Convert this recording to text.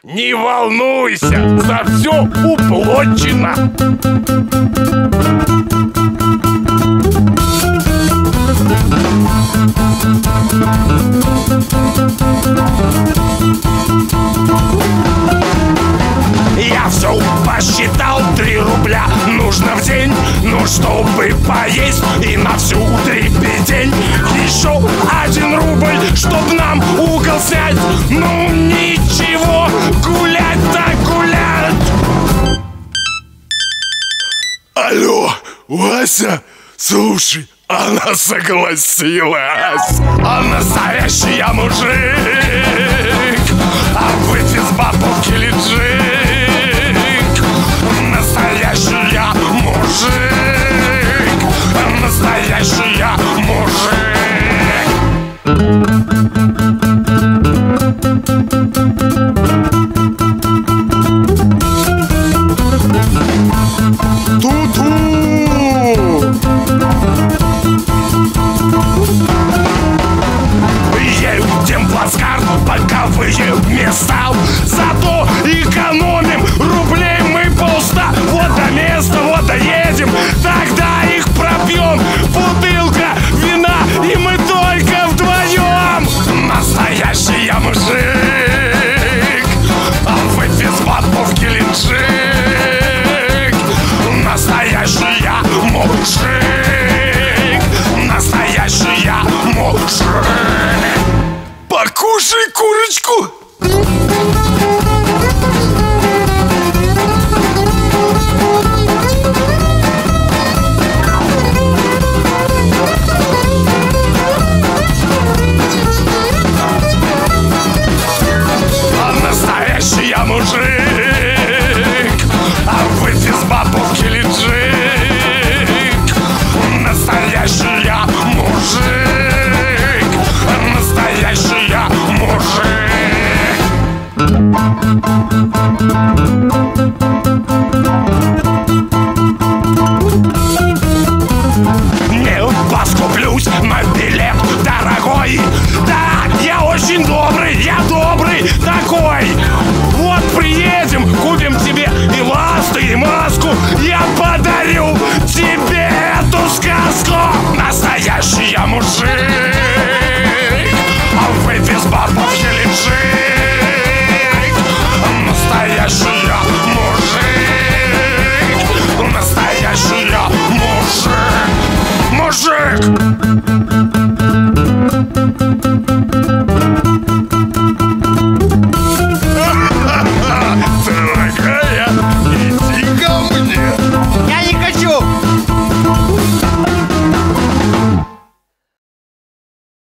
Не волнуйся, за все уплочено. Я все посчитал, 3 рубля нужно в день. Ну, чтобы поесть и на всю дребедень. Еще 1 рубль, чтоб нам угол снять. Ну, ничего, гулять так гулять. Алло, Вася, слушай, она согласилась. А настоящий мужик, а выйти с бабок или джик. Настоящий мужик, настоящий мужик. Ту-ту! Едем в плацкарт, боковые места. Зато экономим рублей мы полста. Вот до места, вот доедем, тогда их пропьем. Бутылка вина, и мы только вдвоем. Настоящий мужик, а выпить с бабовки линджик. Настоящий мужик, настоящий мужик. Покушай курочку. А настоящий мужик, а выйти с бабовки линджик. Настоящий мужик, настоящий мужик.